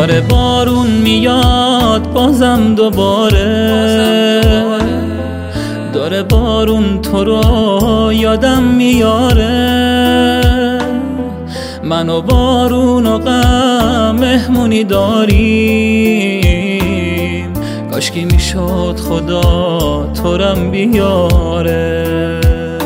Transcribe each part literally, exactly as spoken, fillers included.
داره بارون میاد بازم دوباره، داره بارون تو رو یادم میاره. من و بارون و غم مهمونی داریم، کاشکی میشد خدا تورم بیاره.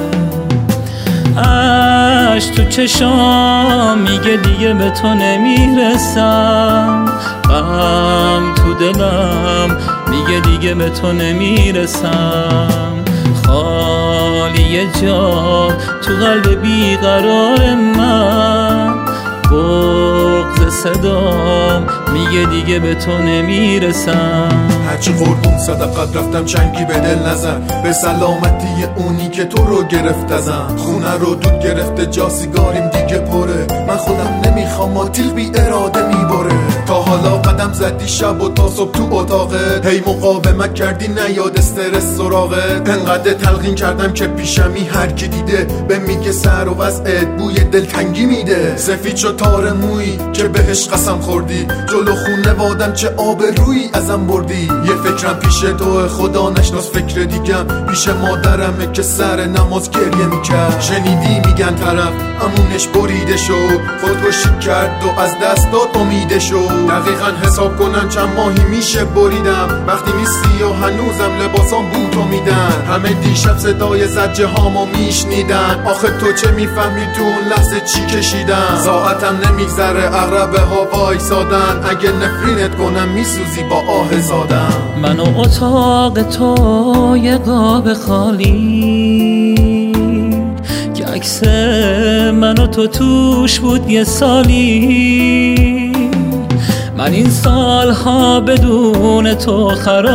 اش تو چشام میگه دیگه به تو نمیرسم، غم تو دلم میگه دیگه به تو نمیرسم. خالی جا تو قلب بیقرار من، بغض صدام میگه دیگه به تو نمیرسم. هرچی قربون صدقت رفتم چنگی به دل نزن، به سلامتی اونی که تو رو گرفت ازم. خونه رو دود گرفته جا سیگاریم دیگه پره، من خودم نمیخوام آتیل بی اراده میباره. تا حالا قدم زدی شب و تا صبح تو اتاقت، هی مقاومت کردی نیاد استرس سراغت. انقدر تلقین کردم که پیشمی هر کی دیده به میگه سر و وضعت بوی دلتنگی میده. سفید شد تار مویی که بهش قسم خوردی، جلو خونه وادم چه آب روی ازم بردی. یه فکرم پیش تو خدا نشناس فکر دیگم، پیش مادرمه که سر نماز گریه میکرد. شنیدی میگن طرف امونش بریده شد، خودکشی کرد و از دست داد امیده شد. دقیقا حساب کنم چند ماهی میشه بریدم، وقتی نیستی و هنوزم لباسام بوتو میدن. همه دیشب صدای زجه هامو میشنیدن، آخه تو چه میفهمی تو اون لحظه چی کشیدن. ساعتم نمیگذره عقربه ها وایسادن، اگه نفرینت کنم میسوزی با آه زادن. من و اتاق تو یه قاب خالی که عکس من و تو توش بود یه سالی. من این سالها بدون تو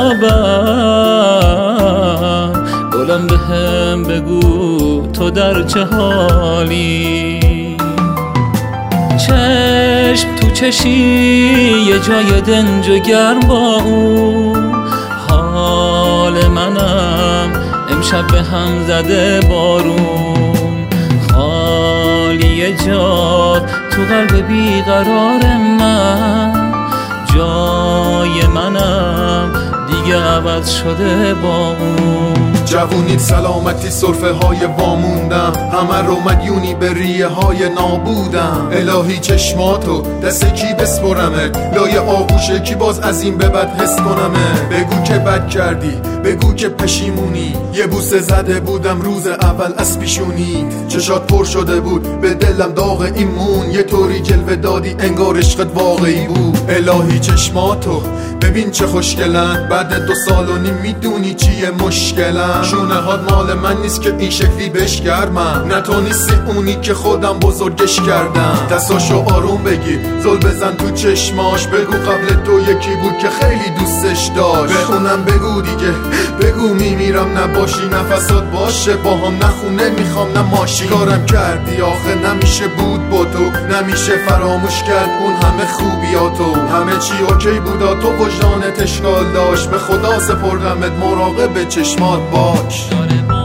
خرابم، گلم به هم بگو تو در چه حالی. چشم تو چشی یه جای دنج و گرم با اون، حال منم امشب به هم زده بارون. خالی جات تو قلب بیقرار من، جای منم دیگه عوض شده با اون. جوونیت سلامتی صرفه های واموندم، همه رو مدیونی به ریه های نابودم. الهی چشماتو دست کی بسپرمت، لای آغوشه کی باز از این به بد حس کنمه. بگو که بد کردی، بگو که پشیمونی، یه بوسه زده بودم روز اول از پیشونیت. چشات پر شده بود به دلم داغ ایمون، یه طوری جلوه دادی انگار عشقت واقعی بود. الهی چشماتو ببین چه خوشگلن، بعد دو سال و نیم میدونی چیه مشکلن. شونه هات مال من نیست که این شکلی بشگرمم، نه تو نیستی اونی که خودم بزرگش کردم. دستاشو آروم بگی زل بزن تو چشماش، بگو قبل تو یکی بود که خیلی دوستش داشت. به اونم بگو دیگه، بگو میمیرم نباشی، نفسات باشه با هم، نخونه میخوام نه ماشی. کارم کردی آخه نمیشه بود با تو، نمیشه فراموش کرد اون همه خوبیاتو. همه چی اوکی بودا تو وجدانت اشکال داشت، به خدا سپردمت مراقب چشمات باش.